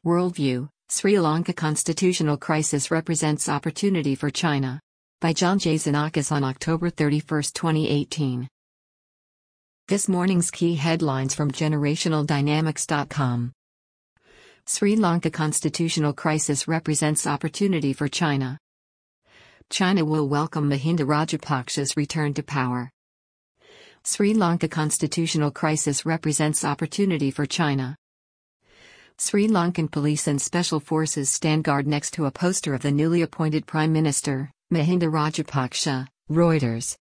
Worldview: Sri Lanka Constitutional Crisis Represents Opportunity for China. By John J. Xenakis on October 31, 2018. This morning's key headlines from GenerationalDynamics.com. Sri Lanka Constitutional Crisis Represents Opportunity for China. China will welcome Mahinda Rajapaksa's return to power. Sri Lanka Constitutional Crisis Represents Opportunity for China. Sri Lankan police and special forces stand guard next to a poster of the newly appointed Prime Minister, Mahinda Rajapaksa, Reuters.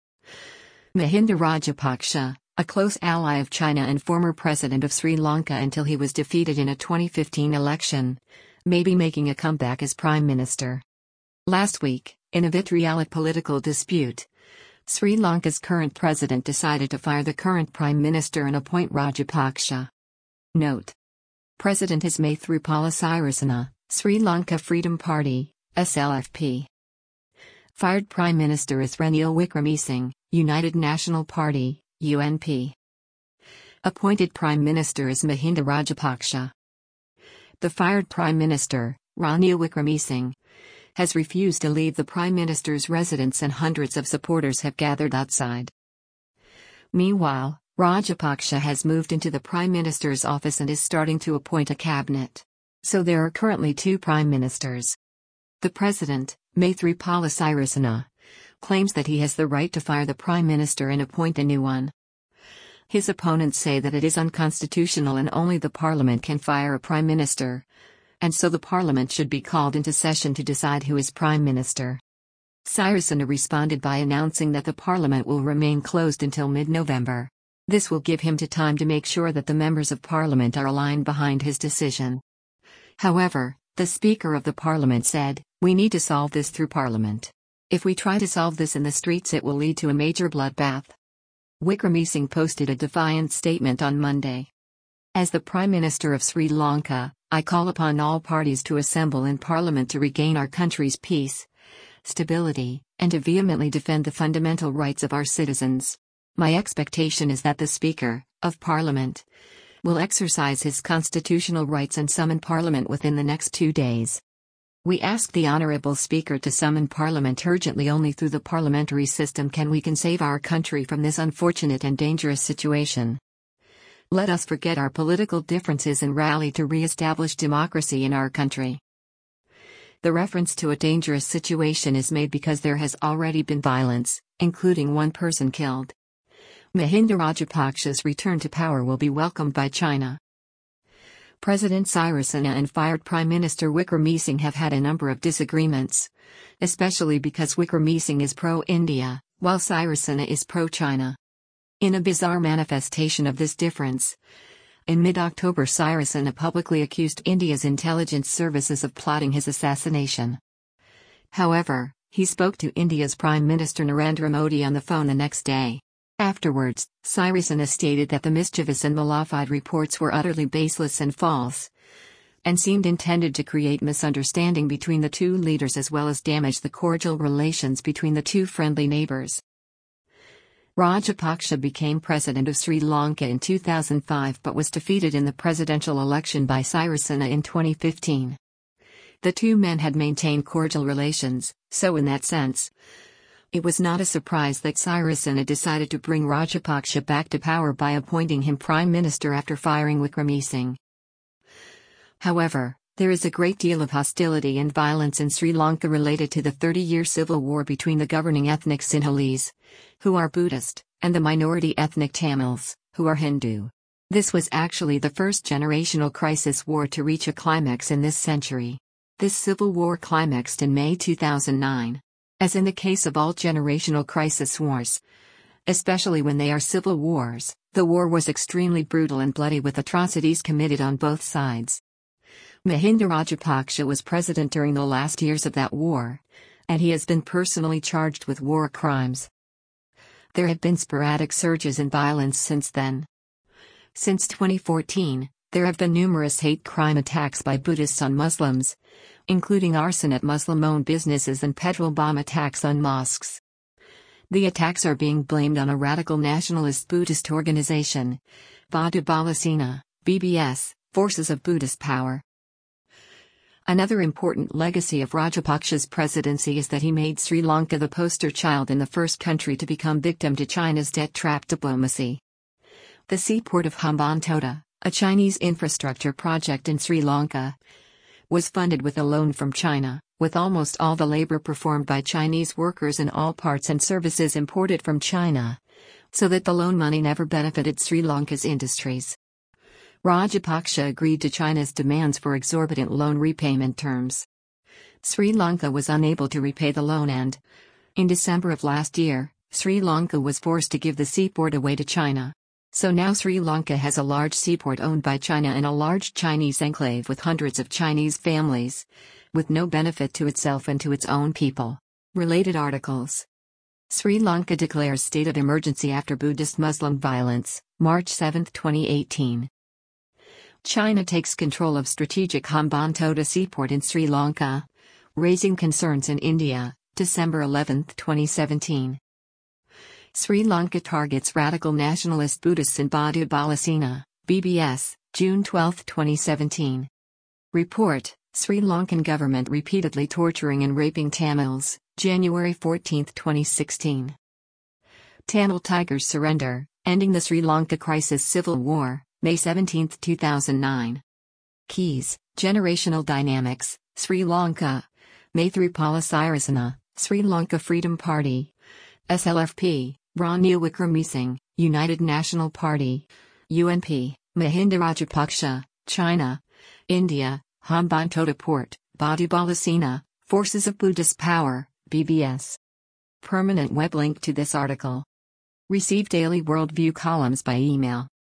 Mahinda Rajapaksa, a close ally of China and former president of Sri Lanka until he was defeated in a 2015 election, may be making a comeback as Prime Minister. Last week, in a vitriolic political dispute, Sri Lanka's current president decided to fire the current Prime Minister and appoint Rajapaksa. Note: President is Maithripala Sirisena, Sri Lanka Freedom Party, SLFP. Fired Prime Minister is Ranil Wickremesinghe, United National Party, UNP. Appointed Prime Minister is Mahinda Rajapaksa. The fired Prime Minister, Ranil Wickremesinghe, has refused to leave the Prime Minister's residence and hundreds of supporters have gathered outside. Meanwhile, Rajapaksa has moved into the Prime Minister's office and is starting to appoint a cabinet. So there are currently two Prime Ministers. The President, Maithripala Sirisena, claims that he has the right to fire the Prime Minister and appoint a new one. His opponents say that it is unconstitutional and only the Parliament can fire a Prime Minister, and so the Parliament should be called into session to decide who is Prime Minister. Sirisena responded by announcing that the Parliament will remain closed until mid-November. This will give him time to make sure that the members of Parliament are aligned behind his decision. However, the Speaker of the Parliament said, "We need to solve this through Parliament. If we try to solve this in the streets, it will lead to a major bloodbath." Wickremesinghe posted a defiant statement on Monday. "As the Prime Minister of Sri Lanka, I call upon all parties to assemble in Parliament to regain our country's peace, stability, and to vehemently defend the fundamental rights of our citizens. My expectation is that the Speaker of Parliament will exercise his constitutional rights and summon Parliament within the next 2 days. We ask the Honourable Speaker to summon Parliament urgently. Only through the parliamentary system can we save our country from this unfortunate and dangerous situation. Let us forget our political differences and rally to re-establish democracy in our country." The reference to a dangerous situation is made because there has already been violence, including one person killed. Mahinda Rajapaksa's return to power will be welcomed by China. President Sirisena and fired Prime Minister Wickremesinghe have had a number of disagreements, especially because Wickremesinghe is pro-India, while Sirisena is pro-China. In a bizarre manifestation of this difference, in mid-October Sirisena publicly accused India's intelligence services of plotting his assassination. However, he spoke to India's Prime Minister Narendra Modi on the phone the next day. Afterwards, Sirisena stated that the mischievous and malafide reports were utterly baseless and false, and seemed intended to create misunderstanding between the two leaders as well as damage the cordial relations between the two friendly neighbors. Rajapaksa became president of Sri Lanka in 2005 but was defeated in the presidential election by Sirisena in 2015. The two men had maintained cordial relations, so in that sense, it was not a surprise that Sirisena decided to bring Rajapaksa back to power by appointing him Prime Minister after firing Wickremesinghe. However, there is a great deal of hostility and violence in Sri Lanka related to the 30-year civil war between the governing ethnic Sinhalese, who are Buddhist, and the minority ethnic Tamils, who are Hindu. This was actually the first generational crisis war to reach a climax in this century. This civil war climaxed in May 2009. As in the case of all generational crisis wars, especially when they are civil wars, the war was extremely brutal and bloody with atrocities committed on both sides. Mahinda Rajapaksa was president during the last years of that war, and he has been personally charged with war crimes. There have been sporadic surges in violence since then. Since 2014, there have been numerous hate crime attacks by Buddhists on Muslims, including arson at Muslim-owned businesses and petrol bomb attacks on mosques. The attacks are being blamed on a radical nationalist Buddhist organization, Bada Bala Sena, BBS, Forces of Buddhist Power. Another important legacy of Rajapaksa's presidency is that he made Sri Lanka the poster child and the first country to become victim to China's debt-trap diplomacy. The seaport of Hambantota, a Chinese infrastructure project in Sri Lanka, was funded with a loan from China, with almost all the labor performed by Chinese workers and all parts and services imported from China, so that the loan money never benefited Sri Lanka's industries. Rajapaksa agreed to China's demands for exorbitant loan repayment terms. Sri Lanka was unable to repay the loan and, in December of last year, Sri Lanka was forced to give the seaport away to China. So now Sri Lanka has a large seaport owned by China and a large Chinese enclave with hundreds of Chinese families, with no benefit to itself and to its own people. Related articles. Sri Lanka declares state of emergency after Buddhist-Muslim violence, March 7, 2018. China takes control of strategic Hambantota seaport in Sri Lanka, raising concerns in India, December 11, 2017. Sri Lanka targets radical nationalist Buddhists in Badu Balasina, BBS, June 12, 2017. Report, Sri Lankan government repeatedly torturing and raping Tamils, January 14, 2016. Tamil Tigers surrender, ending the Sri Lanka crisis civil war, May 17, 2009. Keys, Generational Dynamics, Sri Lanka. Maithripala Sirisena, Sri Lanka Freedom Party. SLFP, Ranil Wickremesinghe, United National Party. UNP, Mahinda Rajapaksa, China. India, Hambantota Port, Badu Balasina, Forces of Buddhist Power, BBS. Permanent web link to this article. Receive daily worldview columns by email.